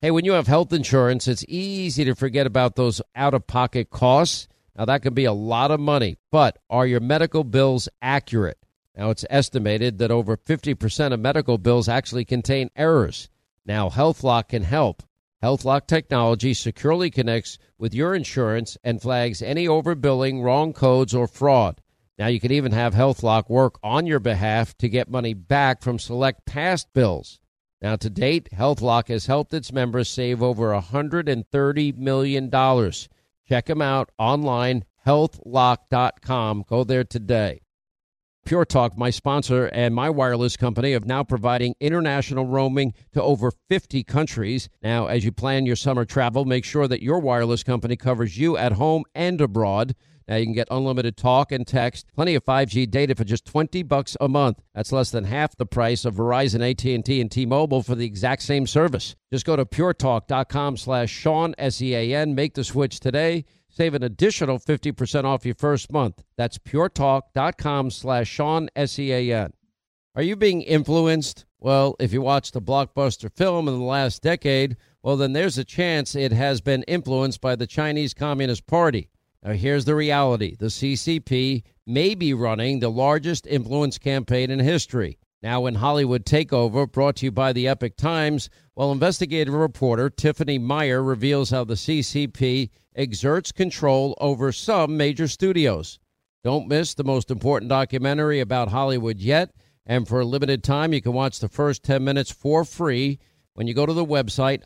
Hey, when you have health insurance, it's easy to forget about those out-of-pocket costs. Now, that can be a lot of money, but are your medical bills accurate? Now, it's estimated that over 50% of medical bills actually contain errors. Now, HealthLock can help. HealthLock technology securely connects with your insurance and flags any overbilling, wrong codes, or fraud. Now, you can even have HealthLock work on your behalf to get money back from select past bills. Now, to date, HealthLock has helped its members save over $130 million. Check them out online, healthlock.com. Go there today. Pure Talk, my sponsor and my wireless company, of now providing international roaming to over 50 countries. Now, as you plan your summer travel, make sure that your wireless company covers you at home and abroad. Now, you can get unlimited talk and text, plenty of 5G data for just $20 a month. That's less than half the price of Verizon, AT&T, and T-Mobile for the exact same service. Just go to puretalk.com/Sean, S-E-A-N. Make the switch today. Save an additional 50% off your first month. That's puretalk.com/Sean, S-E-A-N. Are you being influenced? Well, if you watched a blockbuster film in the last decade, well, then there's a chance it has been influenced by the Chinese Communist Party. Now, here's the reality. The CCP may be running the largest influence campaign in history. Now, in Hollywood Takeover, brought to you by the Epic Times, well, investigative reporter Tiffany Meyer reveals how the CCP exerts control over some major studios. Don't miss the most important documentary about Hollywood yet. And for a limited time, you can watch the first 10 minutes for free when you go to the website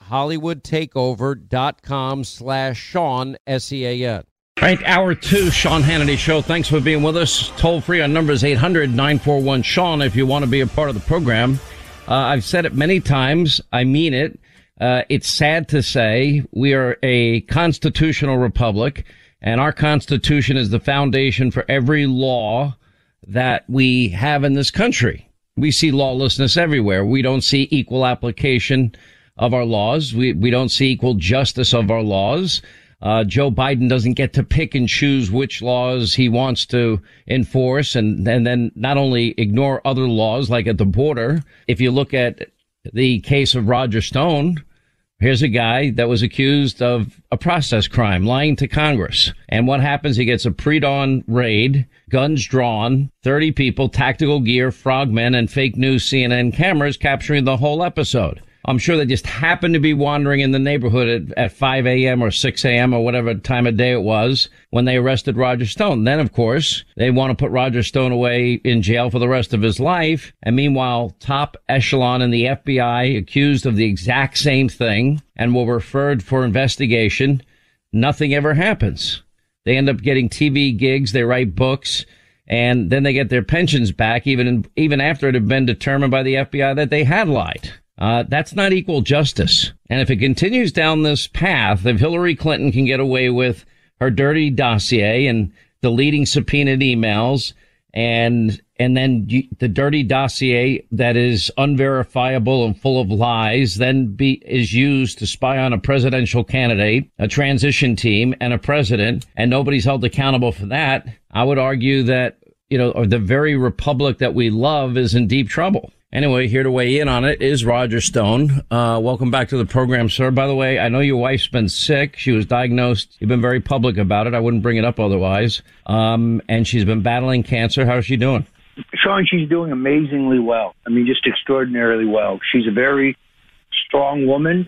hollywoodtakeover.com/Sean, S-E-A-N. All right, hour two, Sean Hannity Show. Thanks for being with us. Toll free on numbers 800-941-SEAN if you want to be a part of the program. I've said it many times. I mean it. It's sad to say we are a constitutional republic, and our Constitution is the foundation for every law that we have in this country. We see lawlessness everywhere. We don't see equal application of our laws. We don't see equal justice of our laws. Joe Biden doesn't get to pick and choose which laws he wants to enforce and then not only ignore other laws like at the border. If you look at the case of Roger Stone, here's a guy that was accused of a process crime, lying to Congress. And what happens? He gets a pre-dawn raid, guns drawn, 30 people, tactical gear, frogmen, and fake news CNN cameras capturing the whole episode. I'm sure they just happened to be wandering in the neighborhood at 5 a.m. or 6 a.m. or whatever time of day it was when they arrested Roger Stone. Then, of course, they want to put Roger Stone away in jail for the rest of his life. And meanwhile, top echelon in the FBI accused of the exact same thing and were referred for investigation. Nothing ever happens. They end up getting TV gigs. They write books. And then they get their pensions back, even after it had been determined by the FBI that they had lied. That's not equal justice. And if it continues down this path, if Hillary Clinton can get away with her dirty dossier and deleting subpoenaed emails and then the dirty dossier that is unverifiable and full of lies then is used to spy on a presidential candidate, a transition team, and a president, and nobody's held accountable for that, I would argue that, the very republic that we love is in deep trouble. Anyway, here to weigh in on it is Roger Stone. Welcome back to the program, sir. By the way, I know your wife's been sick. She was diagnosed. You've been very public about it. I wouldn't bring it up otherwise. And she's been battling cancer. How's she doing? Sean, she's doing amazingly well. I mean, just extraordinarily well. She's a very strong woman,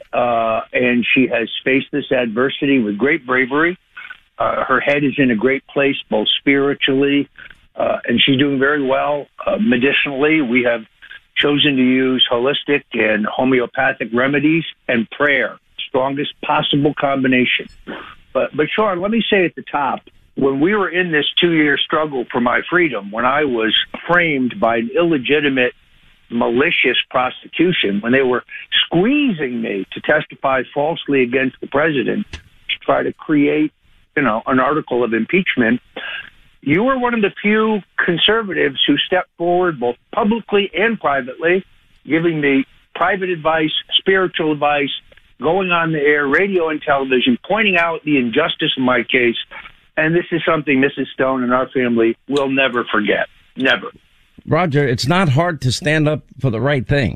and she has faced this adversity with great bravery. Her head is in a great place, both spiritually, and she's doing very well medicinally. We have chosen to use holistic and homeopathic remedies and prayer, strongest possible combination. But Sean, let me say at the top, when we were in this 2-year struggle for my freedom, when I was framed by an illegitimate, malicious prosecution, when they were squeezing me to testify falsely against the president to try to create, an article of impeachment, you were one of the few conservatives who stepped forward both publicly and privately, giving me private advice, spiritual advice, going on the air, radio and television, pointing out the injustice of my case. And this is something Mrs. Stone and our family will never forget. Never. Roger, it's not hard to stand up for the right thing.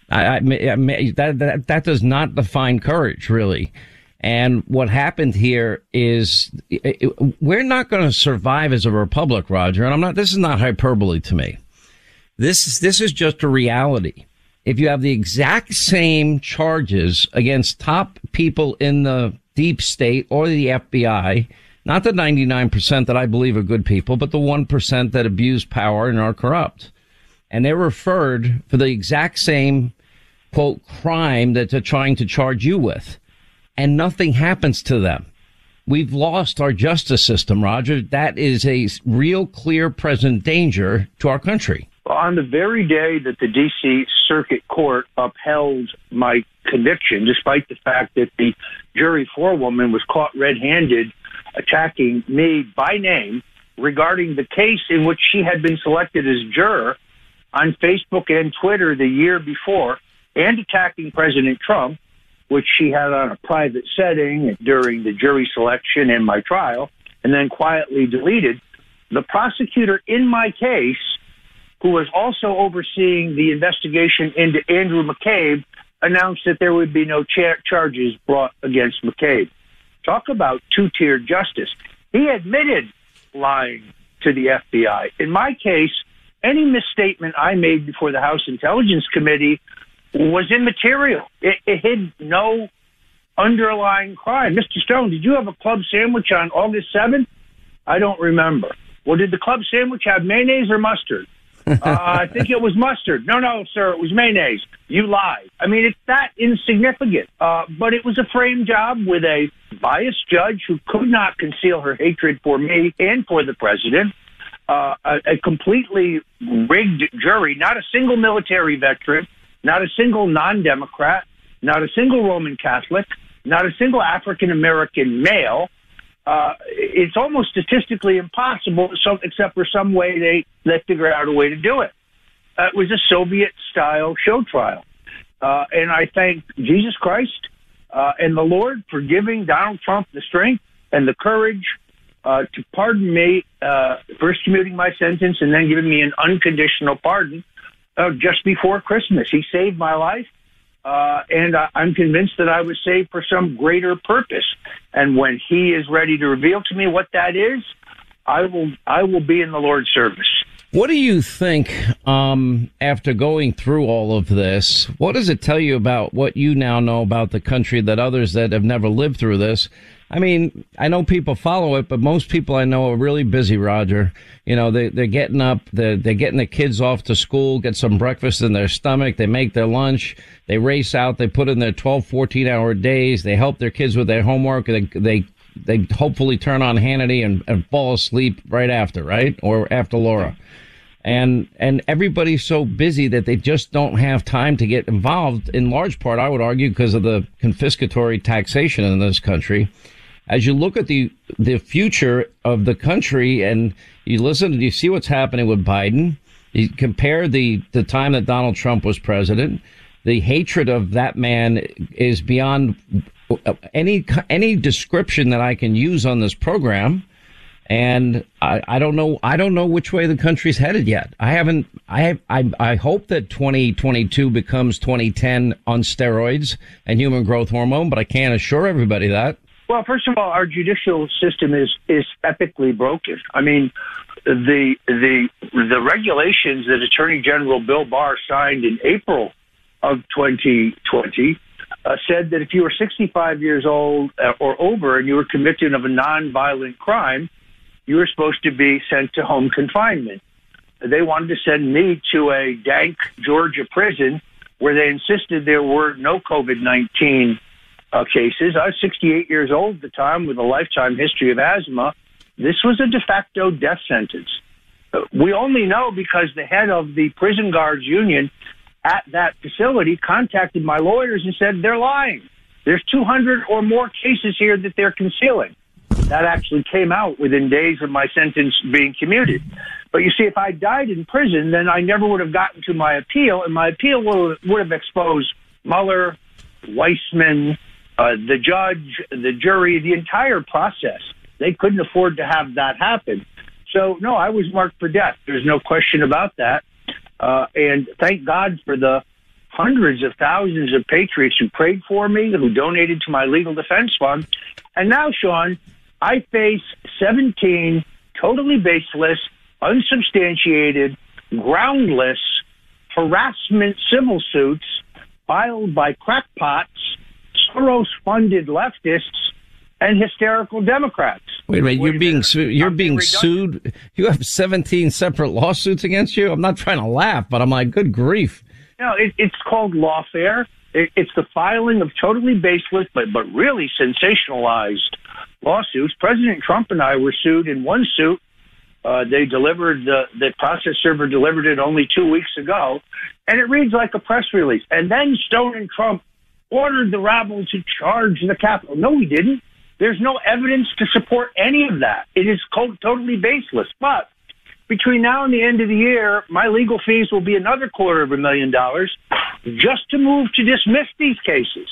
That does not define courage, really. And what happened here is we're not going to survive as a republic, Roger. And this is not hyperbole to me. This is just a reality. If you have the exact same charges against top people in the deep state or the FBI, not the 99% that I believe are good people, but the 1% that abuse power and are corrupt, and they're referred for the exact same, quote, crime that they're trying to charge you with, and nothing happens to them. We've lost our justice system, Roger. That is a real, clear, present danger to our country. On the very day that the D.C. Circuit Court upheld my conviction, despite the fact that the jury forewoman was caught red-handed attacking me by name regarding the case in which she had been selected as juror on Facebook and Twitter the year before, and attacking President Trump, which she had on a private setting during the jury selection and my trial, and then quietly deleted, the prosecutor in my case, who was also overseeing the investigation into Andrew McCabe, announced that there would be no charges brought against McCabe. Talk about two-tiered justice. He admitted lying to the FBI. In my case, any misstatement I made before the House Intelligence Committee was immaterial. It hid no underlying crime. Mr. Stone, did you have a club sandwich on August 7th? I don't remember. Well, did the club sandwich have mayonnaise or mustard? I think it was mustard. No, sir, it was mayonnaise. You lied. I mean, it's that insignificant. But it was a frame job with a biased judge who could not conceal her hatred for me and for the president. A completely rigged jury, not a single military veteran, not a single non-Democrat, not a single Roman Catholic, not a single African-American male. It's almost statistically impossible, except for some way they figure out a way to do it. It was a Soviet-style show trial. And I thank Jesus Christ and the Lord for giving Donald Trump the strength and the courage to pardon me, first commuting my sentence and then giving me an unconditional pardon just before Christmas. He saved my life. And I'm convinced that I was saved for some greater purpose. And when he is ready to reveal to me what that is, I will be in the Lord's service. What do you think, after going through all of this, what does it tell you about what you now know about the country that others that have never lived through this? I mean, I know people follow it, but most people I know are really busy, Roger. You know, they're getting up, they're getting the kids off to school, get some breakfast in their stomach, they make their lunch, they race out, they put in their 12, 14-hour days, they help their kids with their homework, they hopefully turn on Hannity and fall asleep right after, right? Or after Laura. And everybody's so busy that they just don't have time to get involved, in large part, I would argue, because of the confiscatory taxation in this country. As you look at the future of the country and you listen and you see what's happening with Biden, you compare the time that Donald Trump was president, the hatred of that man is beyond any description that I can use on this program. And I don't know which way the country's headed yet. I hope that 2022 becomes 2010 on steroids and human growth hormone, but I can't assure everybody that. Well, first of all, our judicial system is epically broken. I mean, the regulations that Attorney General Bill Barr signed in April of 2020 said that if you were 65 years old or over and you were convicted of a nonviolent crime, you were supposed to be sent to home confinement. They wanted to send me to a dank Georgia prison where they insisted there were no COVID-19 cases. I was 68 years old at the time with a lifetime history of asthma. This was a de facto death sentence. We only know because the head of the prison guards union at that facility contacted my lawyers and said they're lying. There's 200 or more cases here that they're concealing. That actually came out within days of my sentence being commuted. But you see, if I died in prison, then I never would have gotten to my appeal, and my appeal would have exposed Mueller, Weissman, the judge, the jury, the entire process. They couldn't afford to have that happen. So, no, I was marked for death. There's no question about that. And thank God for the hundreds of thousands of patriots who prayed for me, who donated to my legal defense fund. And now, Sean, I face 17 totally baseless, unsubstantiated, groundless harassment civil suits filed by crackpots, Soros-funded leftists, and hysterical Democrats. Wait a minute, you're being sued. You have 17 separate lawsuits against you? I'm not trying to laugh, but I'm like, good grief. No, it's called lawfare. It's the filing of totally baseless but really sensationalized lawsuits. President Trump and I were sued in one suit. They delivered the process server delivered it only 2 weeks ago, and it reads like a press release. And then Stone and Trump ordered the rabble to charge the Capitol. No, we didn't. There's no evidence to support any of that. It is totally baseless. But between now and the end of the year, my legal fees will be another $250,000 just to move to dismiss these cases.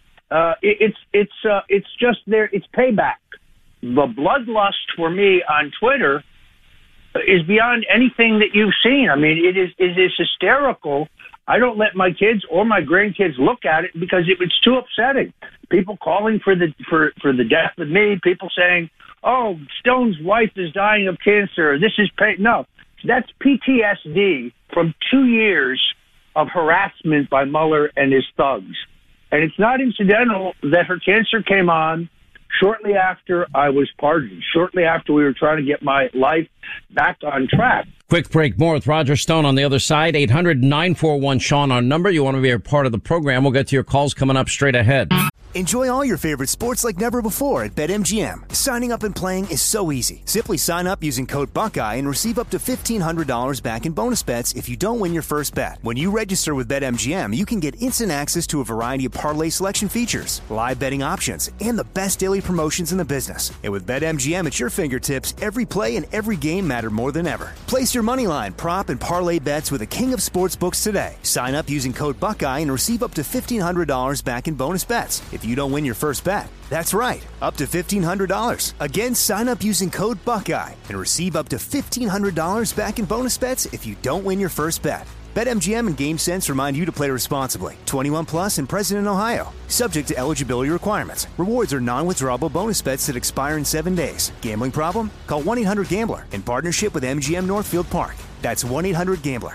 It's just there. It's payback. The bloodlust for me on Twitter is beyond anything that you've seen. I mean, it is hysterical. I don't let my kids or my grandkids look at it because it's too upsetting. People calling for the death of me. People saying, "Oh, Stone's wife is dying of cancer. This is pain." No, that's PTSD from 2 years of harassment by Mueller and his thugs. And it's not incidental that her cancer came on shortly after I was pardoned, shortly after we were trying to get my life back on track. Quick break. More with Roger Stone on the other side. 800-941-SEAN, our number. You want to be a part of the program. We'll get to your calls coming up straight ahead. Enjoy all your favorite sports like never before at BetMGM. Signing up and playing is so easy. Simply sign up using code Buckeye and receive up to $1,500 back in bonus bets if you don't win your first bet. When you register with BetMGM, you can get instant access to a variety of parlay selection features, live betting options, and the best daily promotions in the business. And with BetMGM at your fingertips, every play and every game matter more than ever. Place your moneyline, prop, and parlay bets with the king of sportsbooks today. Sign up using code Buckeye and receive up to $1,500 back in bonus bets if you don't win your first bet. That's right, up to $1,500. Again, sign up using code Buckeye and receive up to $1,500 back in bonus bets if you don't win your first bet. BetMGM and GameSense remind you to play responsibly. 21 plus and present in Ohio. Subject to eligibility requirements. Rewards are non-withdrawable bonus bets that expire in 7 days. Gambling problem? Call 1-800-GAMBLER in partnership with MGM Northfield Park. That's 1-800-GAMBLER.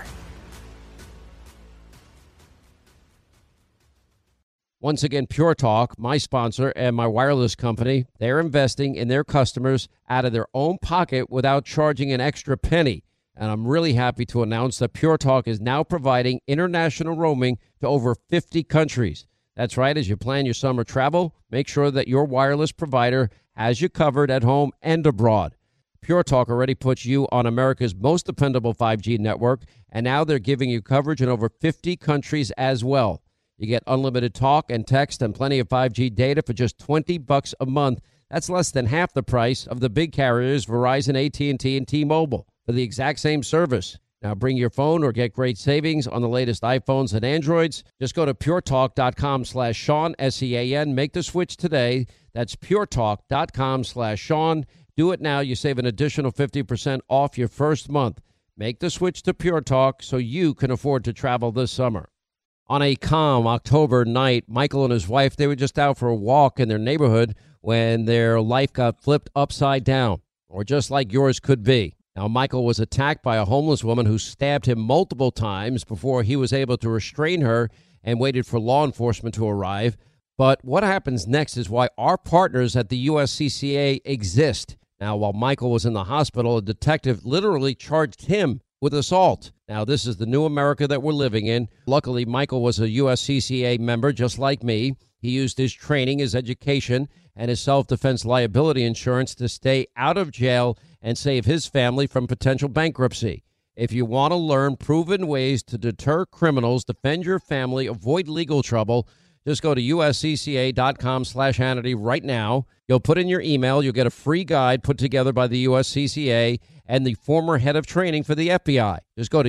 Once again, Pure Talk, my sponsor and my wireless company, they're investing in their customers out of their own pocket without charging an extra penny. And I'm really happy to announce that Pure Talk is now providing international roaming to over 50 countries. That's right. As you plan your summer travel, make sure that your wireless provider has you covered at home and abroad. Pure Talk already puts you on America's most dependable 5G network, and now they're giving you coverage in over 50 countries as well. You get unlimited talk and text and plenty of 5G data for just $20 a month. That's less than half the price of the big carriers, Verizon, AT&T, and T-Mobile, for the exact same service. Now bring your phone or get great savings on the latest iPhones and Androids. Just go to puretalk.com/Sean, S-E-A-N. Make the switch today. That's puretalk.com/Sean. Do it now. You save an additional 50% off your first month. Make the switch to Pure Talk so you can afford to travel this summer. On a calm October night, Michael and his wife, they were just out for a walk in their neighborhood when their life got flipped upside down, or just like yours could be. Now, Michael was attacked by a homeless woman who stabbed him multiple times before he was able to restrain her and waited for law enforcement to arrive. But what happens next is why our partners at the USCCA exist. Now, while Michael was in the hospital, a detective literally charged him with assault. Now, this is the new America that we're living in. Luckily, Michael was a USCCA member just like me. He used his training, his education, and his self-defense liability insurance to stay out of jail and save his family from potential bankruptcy. If you want to learn proven ways to deter criminals, defend your family, avoid legal trouble, just go to uscca.com/Hannity right now. You'll put in your email. You'll get a free guide put together by the USCCA and the former head of training for the FBI. Just go to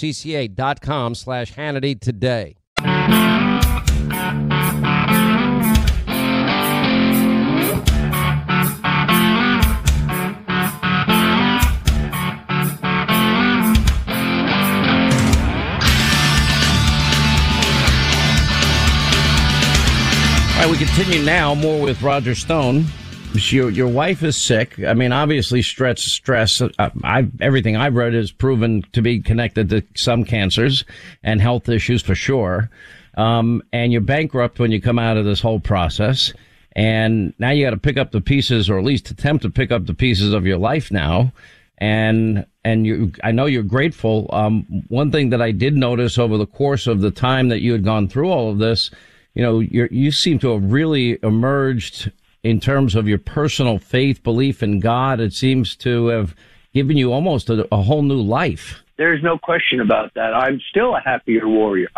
uscca.com/Hannity today. continue now. More with Roger Stone. Your wife is sick. I mean, obviously stress. Everything I've read is proven to be connected to some cancers and health issues for sure. And you're bankrupt when you come out of this whole process. And now you got to pick up the pieces, or at least attempt to pick up the pieces of your life now. And I know you're grateful. One thing that I did notice over the course of the time that you had gone through all of this, you seem to have really emerged in terms of your personal faith, belief in God. It seems to have given you almost a whole new life. There's no question about that. I'm still a happy warrior.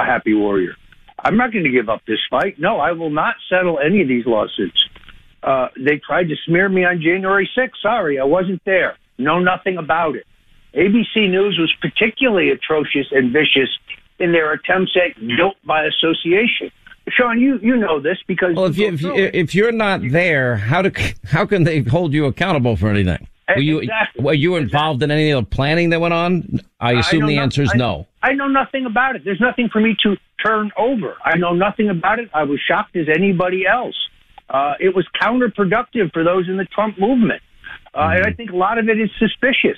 I'm not going to give up this fight. No, I will not settle any of these lawsuits. They tried to smear me on January 6th. Sorry, I wasn't there. Know nothing about it. ABC News was particularly atrocious and vicious in their attempts at guilt by association. Sean, you know this because if you're not there, how can they hold you accountable for anything? Were you involved in any of the planning that went on? I assume the answer is no. I know nothing about it. There's nothing for me to turn over. I know nothing about it. I was shocked as anybody else. It was counterproductive for those in the Trump movement. And I think a lot of it is suspicious.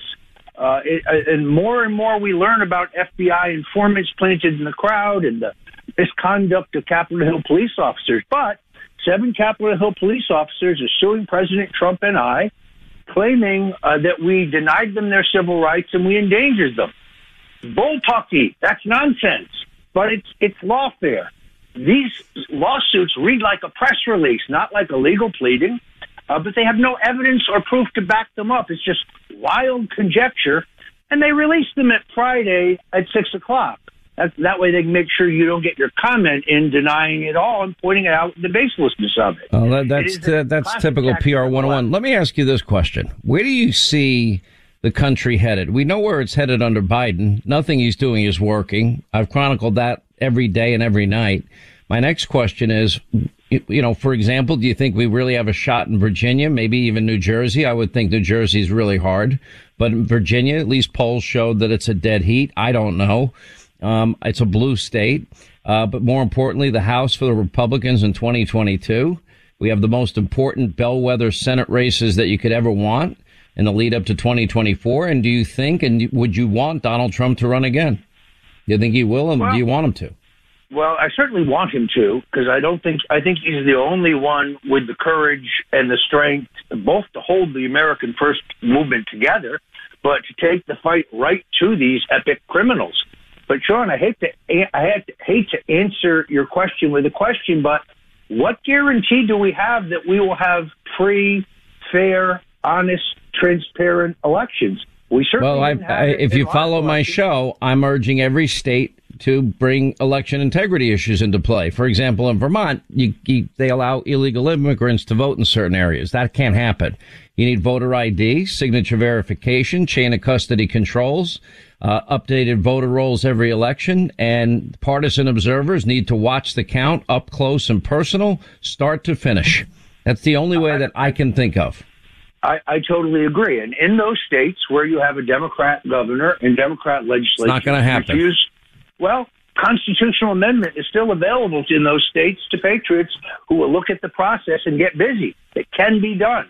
And more we learn about FBI informants planted in the crowd and the misconduct of Capitol Hill police officers. But 7 Capitol Hill police officers are suing President Trump and I, claiming that we denied them their civil rights and we endangered them. Bullpucky. That's nonsense. But it's lawfare. These lawsuits read like a press release, not like a legal pleading. But they have no evidence or proof to back them up. It's just wild conjecture. And they released them at Friday at 6 o'clock. That way they can make sure you don't get your comment in denying it all and pointing out the baselessness of it. Well, that's typical PR 101. Let me ask you this question. Where do you see the country headed? We know where it's headed under Biden. Nothing he's doing is working. I've chronicled that every day and every night. My next question is, for example, do you think we really have a shot in Virginia, maybe even New Jersey? I would think New Jersey is really hard. But in Virginia, at least polls showed that it's a dead heat. I don't know. It's a blue state. But more importantly, the House for the Republicans in 2022. We have the most important bellwether Senate races that you could ever want in the lead up to 2024. And do you think, and would you want Donald Trump to run again? Do you think he will, and do you want him to? Well, I certainly want him to, because I think he's the only one with the courage and the strength both to hold the American First movement together, but to take the fight right to these epic criminals. But Sean, I hate to answer your question with a question, but what guarantee do we have that we will have free, fair, honest, transparent elections? We certainly. Well, if you follow my show, I'm urging every state to bring election integrity issues into play. For example, in Vermont, they allow illegal immigrants to vote in certain areas. That can't happen. You need voter ID, signature verification, chain of custody controls, updated voter rolls every election, and partisan observers need to watch the count up close and personal, start to finish. That's the only way that I can think of. I totally agree. And in those states where you have a Democrat governor and Democrat legislature, it's not going to happen. Well, constitutional amendment is still available in those states to patriots who will look at the process and get busy. It can be done.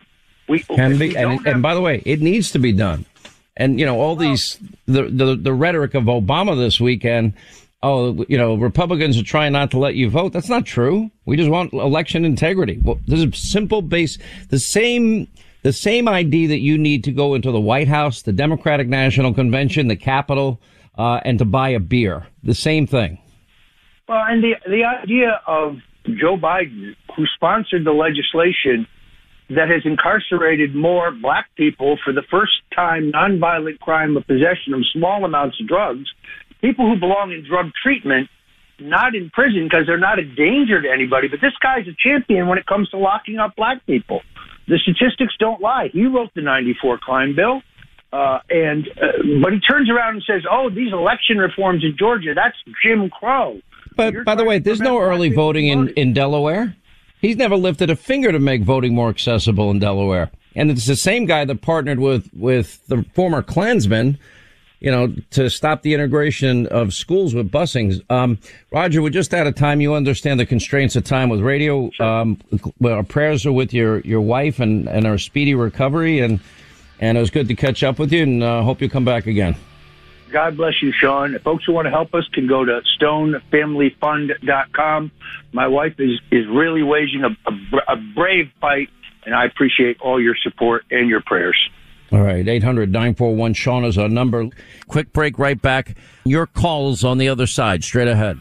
And by the way, it needs to be done. And, all these, the rhetoric of Obama this weekend, Republicans are trying not to let you vote. That's not true. We just want election integrity. Well, this is simple base, the same ID that you need to go into the White House, the Democratic National Convention, the Capitol, and to buy a beer. The same thing. Well, and the idea of Joe Biden, who sponsored the legislation that has incarcerated more black people for the first time, nonviolent crime of possession of small amounts of drugs, people who belong in drug treatment, not in prison because they're not a danger to anybody. But this guy's a champion when it comes to locking up black people. The statistics don't lie. He wrote the 94 crime bill. But he turns around and says, these election reforms in Georgia, that's Jim Crow. But by the way, there's no early voting in Delaware. He's never lifted a finger to make voting more accessible in Delaware. And it's the same guy that partnered with the former Klansmen, to stop the integration of schools with busing. Roger, we're just out of time. You understand the constraints of time with radio. Well, our prayers are with your wife and our speedy recovery. And it was good to catch up with you, and hope you come back again. God bless you, Sean. Folks who want to help us can go to stonefamilyfund.com. My wife is really waging a brave fight, and I appreciate all your support and your prayers. All right, 800-941-SEAN is our number. Quick break, right back. Your calls on the other side, straight ahead.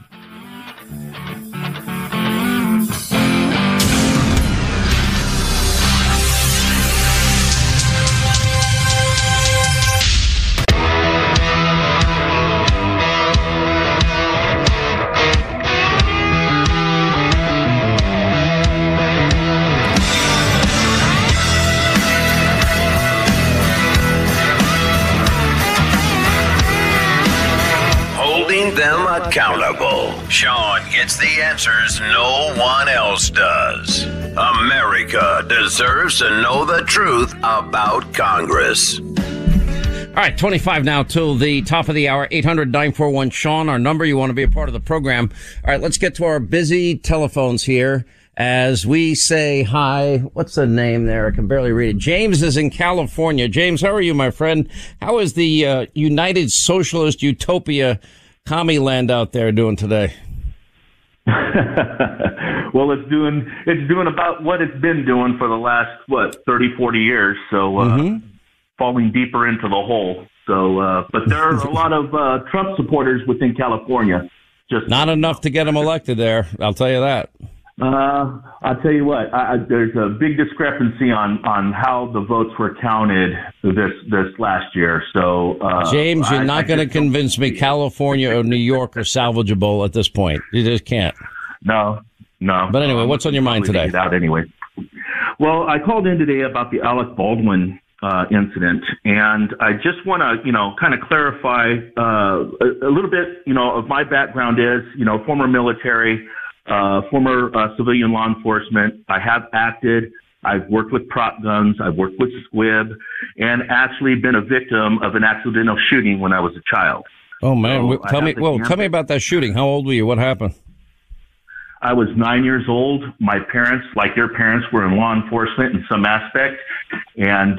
Them accountable. Sean gets the answers no one else does. America deserves to know the truth about Congress. All right, 25 now till the top of the hour. 800-941-SEAN, our number. You want to be a part of the program. All right, let's get to our busy telephones here as we say hi. What's the name there? I can barely read it. James is in California. James, how are you, my friend? How is the United Socialist Utopia commie land out there doing today? Well, it's doing about what it's been doing for the last 30, 40 years. So falling deeper into the hole. So, but there are a lot of Trump supporters within California. Just not enough to get him elected there. I'll tell you that. I'll tell you what. There's a big discrepancy on how the votes were counted this last year. So, James, you're not going to convince me California or New York are salvageable at this point. You just can't. No. But anyway, what's on your mind today? Out anyway. Well, I called in today about the Alec Baldwin incident, and I just want to, kind of clarify a little bit. Of my background is, former military. Former civilian law enforcement. I have acted. I've worked with prop guns. I've worked with squib, and actually been a victim of an accidental shooting when I was a child. Oh man! So tell me about that shooting. How old were you? What happened? I was 9 years old. My parents, like your parents, were in law enforcement in some aspect, and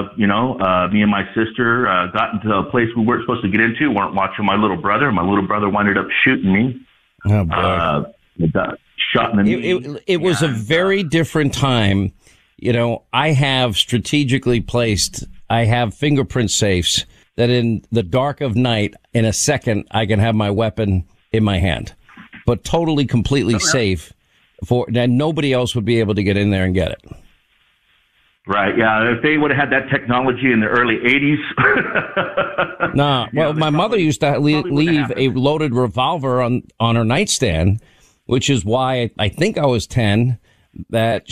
me and my sister got into a place we weren't supposed to get into. Weren't watching my little brother. My little brother wound up shooting me. Oh boy. Shot in the knee. It was a very different time. I have strategically placed, I have fingerprint safes that in the dark of night, in a second, I can have my weapon in my hand, but totally, completely safe and nobody else would be able to get in there and get it. Right. Yeah. If they would have had that technology in the early 80s. Nah. Well, my mother used to leave a loaded revolver on her nightstand, which is why I think I was 10, that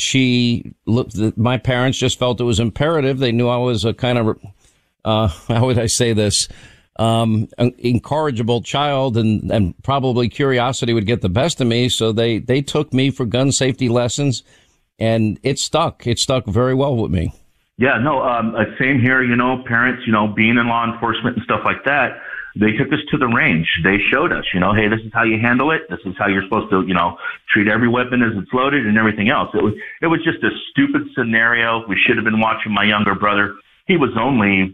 my parents just felt it was imperative. They knew I was a kind of, how would I say this, incorrigible child, and probably curiosity would get the best of me. So they took me for gun safety lessons, and it stuck. It stuck very well with me. Yeah, no, same here, parents, being in law enforcement and stuff like that. They took us to the range. They showed us, hey, this is how you handle it. This is how you're supposed to, treat every weapon as it's loaded and everything else. It was just a stupid scenario. We should have been watching my younger brother. He was only,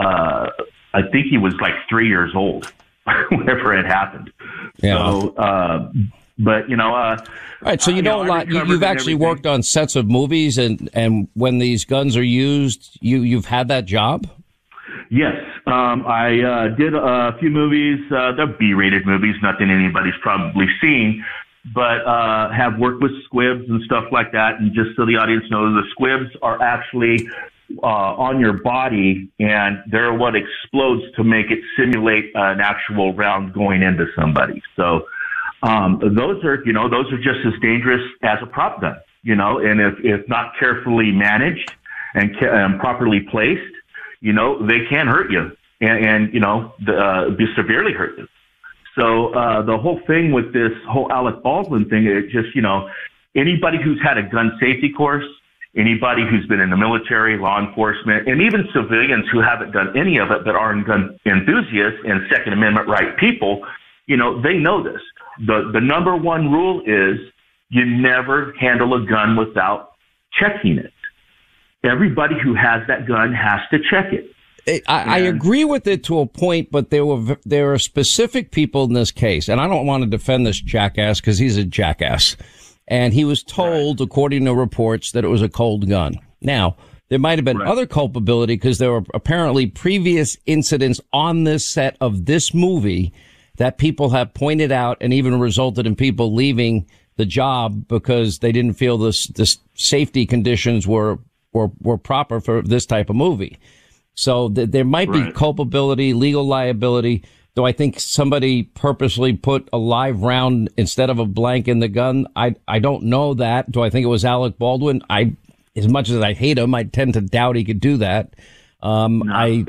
I think he was like 3 years old whenever it happened. Yeah. So, but, all right. So, a lot, you've actually worked on sets of movies, and when these guns are used, you've had that job? Yes. I did a few movies. They're B-rated movies, nothing anybody's probably seen, but have worked with squibs and stuff like that. And just so the audience knows, the squibs are actually on your body, and they're what explodes to make it simulate an actual round going into somebody. So those are just as dangerous as a prop gun, and if not carefully managed and properly placed, they can hurt you and be severely hurt you. So the whole thing with this whole Alec Baldwin thing, it just, anybody who's had a gun safety course, Anybody who's been in the military, law enforcement, and even civilians who haven't done any of it but are gun enthusiasts and Second Amendment right people, they know this. The number one rule is you never handle a gun without checking it. Everybody who has that gun has to check it. I agree with it to a point, but there are specific people in this case, and I don't want to defend this jackass because he's a jackass. And he was told, according to reports, that it was a cold gun. Now, there might have been other culpability because there were apparently previous incidents on this set of this movie that people have pointed out and even resulted in people leaving the job because they didn't feel the safety conditions were proper for this type of movie. So there might be culpability, legal liability. Do I think somebody purposely put a live round instead of a blank in the gun? I don't know that. Do I think it was Alec Baldwin? As much as I hate him, I tend to doubt he could do that. But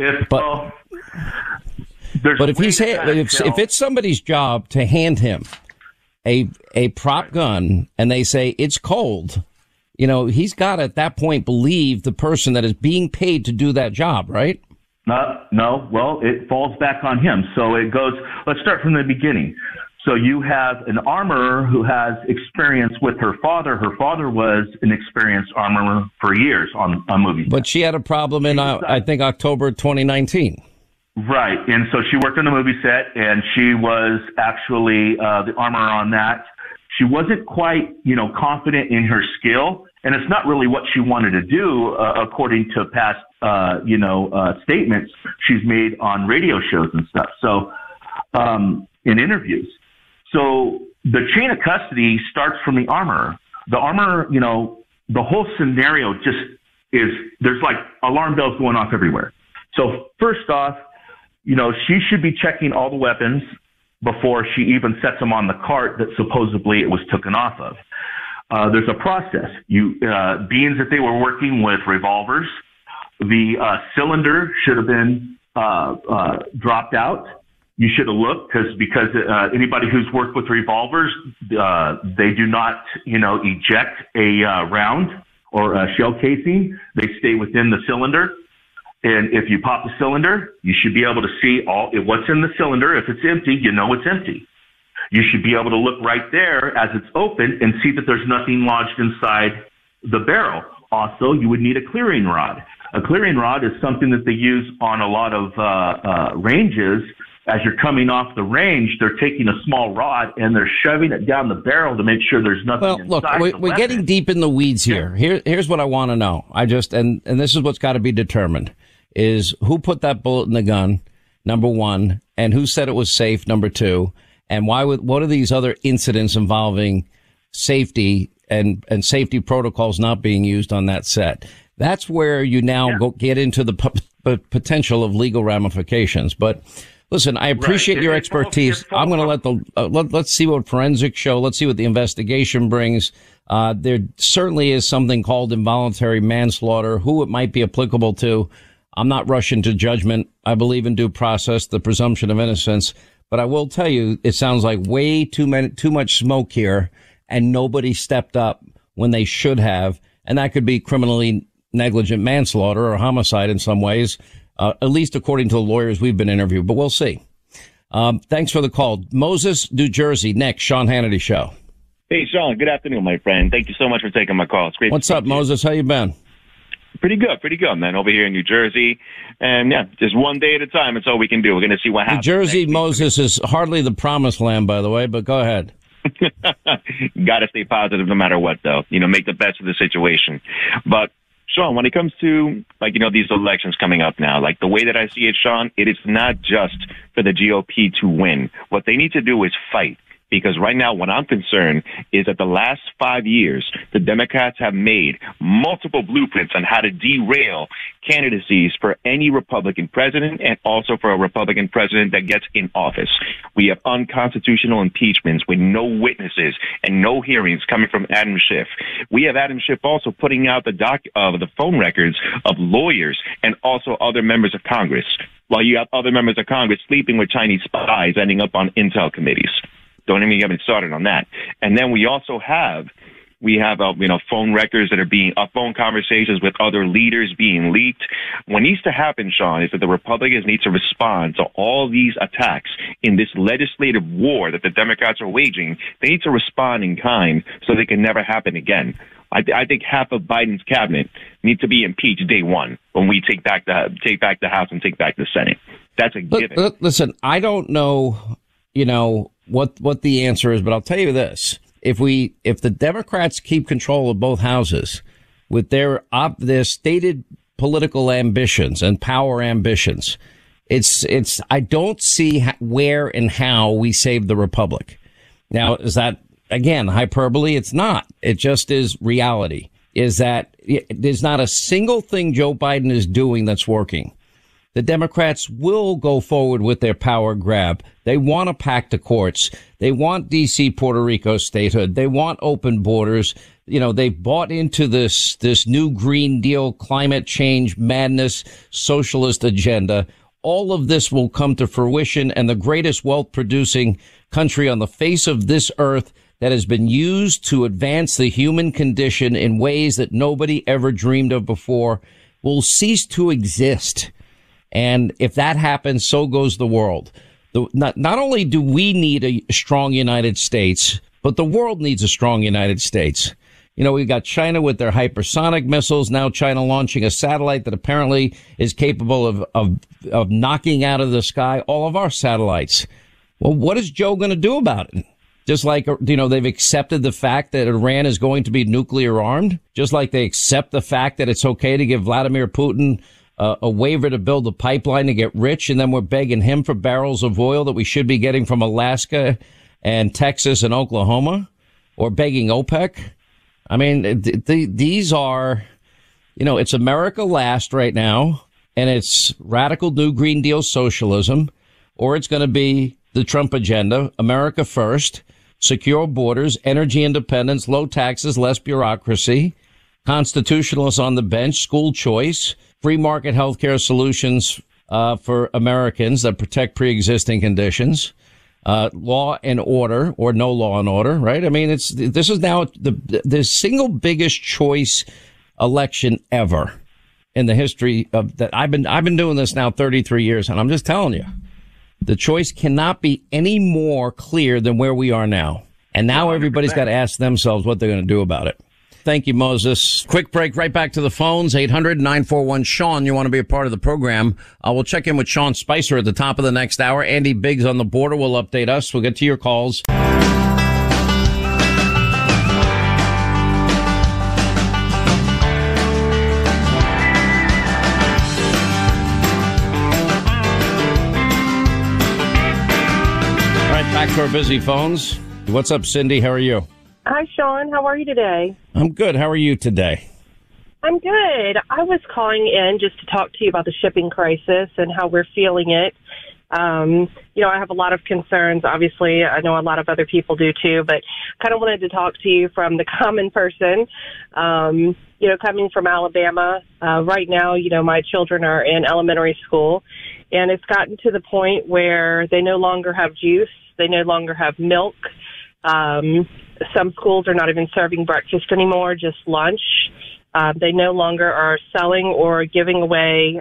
if it's somebody's job to hand him a prop gun and they say it's cold, he's got to at that point believe the person that is being paid to do that job, right? No. Well, it falls back on him. So it goes, let's start from the beginning. So you have an armorer who has experience with her father. Her father was an experienced armorer for years on movies. But she had a problem in, I think, October 2019. Right. And so she worked on the movie set, and she was actually the armorer on that. She wasn't quite, confident in her skill, and it's not really what she wanted to do, according to past, statements she's made on radio shows and stuff. So, in interviews. So the chain of custody starts from the armorer. The armorer, the whole scenario just is, there's like alarm bells going off everywhere. So first off, she should be checking all the weapons before she even sets them on the cart that supposedly it was taken off of. There's a process. Being that they were working with revolvers, the cylinder should have been dropped out. You should have looked because anybody who's worked with revolvers, they do not, eject a round or a shell casing. They stay within the cylinder. And if you pop the cylinder, you should be able to see what's in the cylinder. If it's empty, it's empty. You should be able to look right there as it's open and see that there's nothing lodged inside the barrel. Also, you would need a clearing rod. A clearing rod is something that they use on a lot of ranges. As you're coming off the range, they're taking a small rod and they're shoving it down the barrel to make sure there's nothing inside. Well, look, we're getting deep in the weeds here. Here's what I want to know. And this is what's got to be determined, is who put that bullet in the gun, number one, and who said it was safe, number two, and what are these other incidents involving safety and safety protocols not being used on that set? That's where you now get into the potential of legal ramifications. But listen, I appreciate your expertise. I'm going to let's see what forensics show. Let's see what the investigation brings. There certainly is something called involuntary manslaughter. Who it might be applicable to, I'm not rushing to judgment. I believe in due process, the presumption of innocence. But I will tell you, it sounds like way too much smoke here, and nobody stepped up when they should have. And that could be criminally negligent manslaughter or homicide in some ways, at least according to the lawyers we've been interviewed. But we'll see. Thanks for the call. Moses, New Jersey. Next, Sean Hannity Show. Hey, Sean. Good afternoon, my friend. Thank you so much for taking my call. It's great. What's up, Moses? How you been? Pretty good, man. Over here in New Jersey. And yeah, just one day at a time. It's all we can do. We're going to see what happens. New Jersey, Moses, is hardly the promised land, by the way, but go ahead. Got to stay positive no matter what, though. Make the best of the situation. But Sean, when it comes to, these elections coming up now, the way that I see it, Sean, it is not just for the GOP to win. What they need to do is fight. Because right now, what I'm concerned is that the last 5 years, the Democrats have made multiple blueprints on how to derail candidacies for any Republican president and also for a Republican president that gets in office. We have unconstitutional impeachments with no witnesses and no hearings coming from Adam Schiff. We have Adam Schiff also putting out the phone records of lawyers and also other members of Congress, while you have other members of Congress sleeping with Chinese spies ending up on intel committees. Don't even get me started on that. And then we also have We have, phone records that are being, phone conversations with other leaders being leaked. What needs to happen, Sean, is that the Republicans need to respond to all these attacks in this legislative war that the Democrats are waging. They need to respond in kind so they can never happen again. I think half of Biden's cabinet needs to be impeached day one when we take back the House and take back the Senate. That's a given. Listen, I don't know, what the answer is, but I'll tell you this. If the Democrats keep control of both houses with their stated political ambitions and power ambitions, I don't see where and how we save the Republic. Now, is that, again, hyperbole? It's not. It just is reality, is that there's not a single thing Joe Biden is doing that's working. The Democrats will go forward with their power grab. They want to pack the courts. They want D.C. Puerto Rico statehood. They want open borders. They've bought into this new Green Deal, climate change, madness, socialist agenda. All of this will come to fruition, and the greatest wealth producing country on the face of this earth that has been used to advance the human condition in ways that nobody ever dreamed of before will cease to exist. And if that happens, so goes the world. Not only do we need a strong United States, but the world needs a strong United States. We've got China with their hypersonic missiles. Now China launching a satellite that apparently is capable of knocking out of the sky all of our satellites. Well, what is Joe going to do about it? Just like, they've accepted the fact that Iran is going to be nuclear armed, just like they accept the fact that it's okay to give Vladimir Putin a waiver to build a pipeline to get rich, and then we're begging him for barrels of oil that we should be getting from Alaska and Texas and Oklahoma, or begging OPEC. I mean, these are, it's America last right now, and it's radical new Green Deal socialism, or it's going to be the Trump agenda, America first, secure borders, energy independence, low taxes, less bureaucracy, constitutionalists on the bench, school choice, free market healthcare solutions for Americans that protect pre-existing conditions, law and order, or no law and order, right? I mean, this is now the single biggest choice election ever in the history of that. I've been doing this now 33 years, and I'm just telling you, the choice cannot be any more clear than where we are now. And now everybody's got to ask themselves what they're going to do about it. Thank you, Moses. Quick break, right back to the phones, 800-941-SEAN. You want to be a part of the program. We'll check in with Sean Spicer at the top of the next hour. Andy Biggs on the border will update us. We'll get to your calls. Back to our busy phones. What's up, Cindy? How are you? Hi, Sean. How are you today? I'm good. How are you today? I'm good. I was calling in just to talk to you about the shipping crisis and how we're feeling it. I have a lot of concerns. Obviously, I know a lot of other people do too, but kind of wanted to talk to you from the common person. Coming from Alabama, right now, my children are in elementary school, and it's gotten to the point where they no longer have juice. They no longer have milk. Some schools are not even serving breakfast anymore, just lunch. They no longer are selling or giving away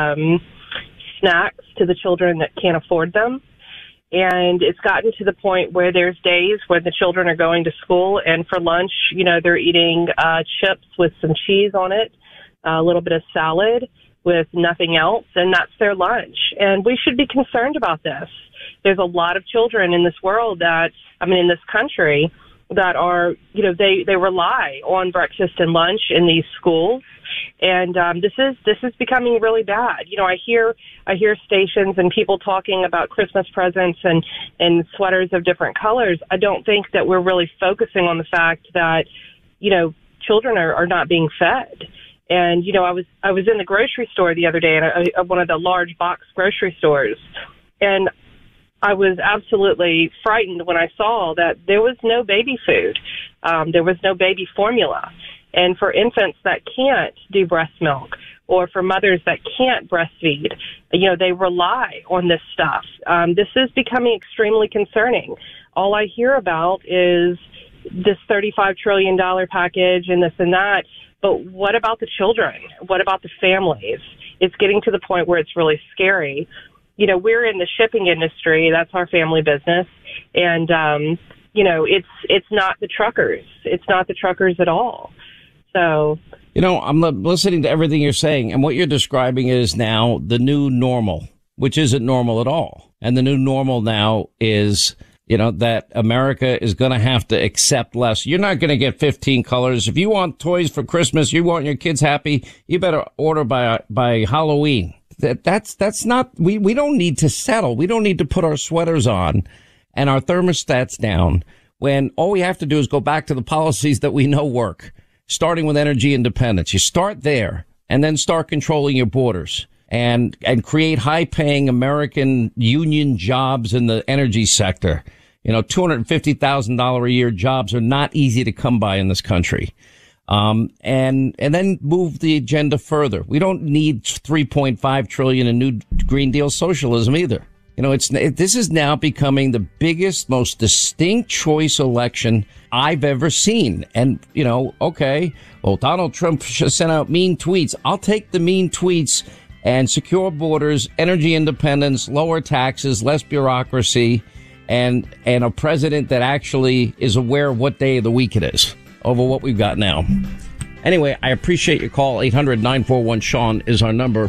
snacks to the children that can't afford them. And it's gotten to the point where there's days when the children are going to school, and for lunch, they're eating chips with some cheese on it, a little bit of salad with nothing else, and that's their lunch. And we should be concerned about this. There's a lot of children in this world in this country that are, they rely on breakfast and lunch in these schools. And this is becoming really bad. I hear stations and people talking about Christmas presents and sweaters of different colors. I don't think that we're really focusing on the fact that, children are not being fed. And, I was in the grocery store the other day, at one of the large box grocery stores, and I was absolutely frightened when I saw that there was no baby food. There was no baby formula. And for infants that can't do breast milk, or for mothers that can't breastfeed, they rely on this stuff. This is becoming extremely concerning. All I hear about is, this $35 trillion package and this and that. But what about the children? What about the families? It's getting to the point where it's really scary. You know, we're in the shipping industry. That's our family business. And, you know, it's not the truckers. It's not the truckers at all. So, you know, I'm listening to everything you're saying, and what you're describing is now the new normal, which isn't normal at all. And the new normal now is, you know, that America is going to have to accept less. You're not going to get 15 colors. If you want toys for Christmas, you want your kids happy, you better order by Halloween. That's not, we don't need to settle. We don't need to put our sweaters on and our thermostats down when all we have to do is go back to the policies that we know work, starting with energy independence. You start there and then start controlling your borders and create high paying American union jobs in the energy sector. You know, $250,000 a year jobs are not easy to come by in this country. And then move the agenda further. We don't need $3.5 trillion in new Green Deal socialism either. You know, this is now becoming the biggest, most distinct choice election I've ever seen. And, you know, okay, well, Donald Trump sent out mean tweets. I'll take the mean tweets and secure borders, energy independence, lower taxes, less bureaucracy, and a president that actually is aware of what day of the week it is over what we've got now. Anyway, I appreciate your call. 800-941-SEAN is our number.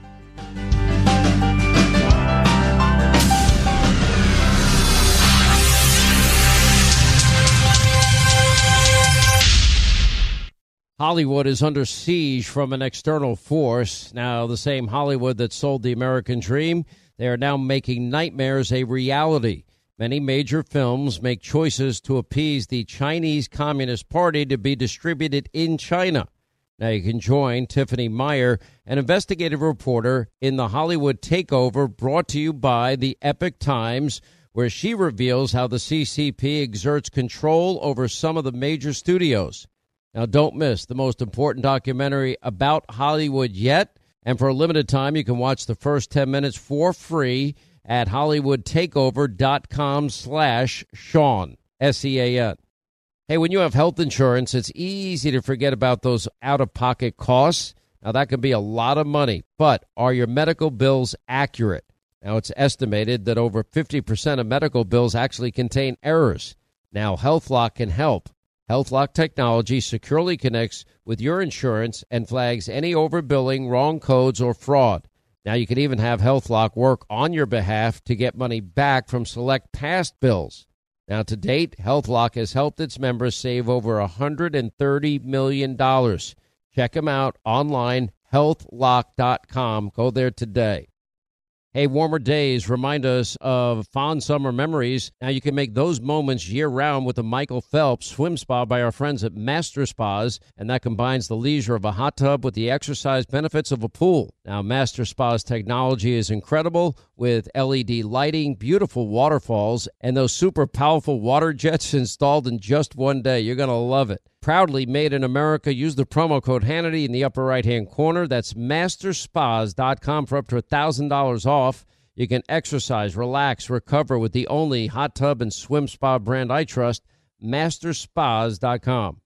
Hollywood is under siege from an external force. Now, the same Hollywood that sold the American dream, they are now making nightmares a reality. Many major films make choices to appease the Chinese Communist Party to be distributed in China. Now you can join Tiffany Meyer, an investigative reporter in the Hollywood Takeover, brought to you by the Epoch Times, where she reveals how the CCP exerts control over some of the major studios. Now don't miss the most important documentary about Hollywood yet. And for a limited time, you can watch the first 10 minutes for free at HollywoodTakeover.com/Sean, SEAN. Hey, when you have health insurance, it's easy to forget about those out-of-pocket costs. Now, that can be a lot of money, but are your medical bills accurate? Now, it's estimated that over 50% of medical bills actually contain errors. Now, HealthLock can help. HealthLock technology securely connects with your insurance and flags any overbilling, wrong codes, or fraud. Now, you can even have HealthLock work on your behalf to get money back from select past bills. Now, to date, HealthLock has helped its members save over $130 million. Check them out online, healthlock.com. Go there today. Hey, warmer days remind us of fond summer memories. Now you can make those moments year-round with the Michael Phelps Swim Spa by our friends at Master Spas, and that combines the leisure of a hot tub with the exercise benefits of a pool. Now, Master Spa's technology is incredible with LED lighting, beautiful waterfalls, and those super powerful water jets installed in just one day. You're going to love it. Proudly made in America. Use the promo code Hannity in the upper right-hand corner. That's masterspas.com for up to $1,000 off. You can exercise, relax, recover with the only hot tub and swim spa brand I trust, masterspas.com.